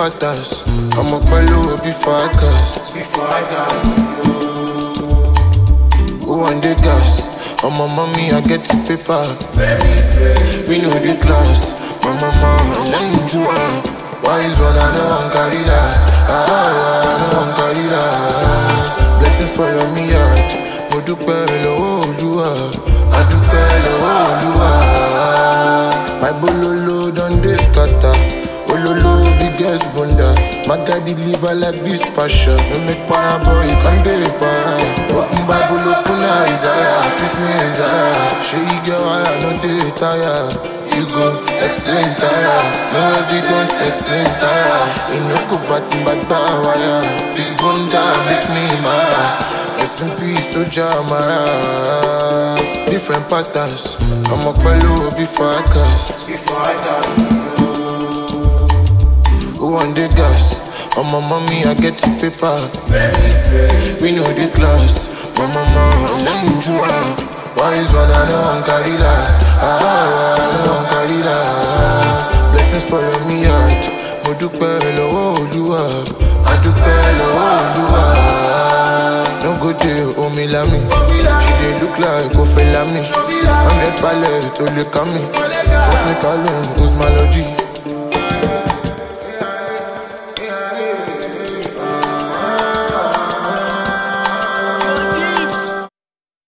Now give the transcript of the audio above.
patterns. I'm up below before I gas. Who want the gas? On my mommy, I get the paper. We know the class. My mama, I'm laying to her. Wise one, I know I'm carry last. I know I'm carry last. Blessings follow me out. Mo dúpẹ́ lọ́wọ́ Olúwa. I dúpẹ́ lọ́wọ́ Olúwa. My bololo done dey scatter. Ololo biggest bunda. My guy deliver like this passion. No make para boy, you can do it para. Open Bible, open Isaiah. Treat me Isaiah. Show you get why I know they tired. You go explain tire. No evidence, explain tire. You know go batting back by wire. Big bunda make me mad. S&P soldier Mara. Different patterns. I'm up below before I cast. Who want the gas? On my mommy, I get the paper. We know the class. My mama, I'm laying to her. Wise one, I know I'm carry last. I know I'm carry last. Blessings follow me out. Mo dúpẹ́ lọ́wọ́ Olúwa. I dúpẹ́ lọ́wọ́ Olúwa. No go dey omi lami. She dey look like Kofi Lami. 100 balẹ̀ tó lè ká mi. Fọ́fún mi ká lóhùn, who's my lodi?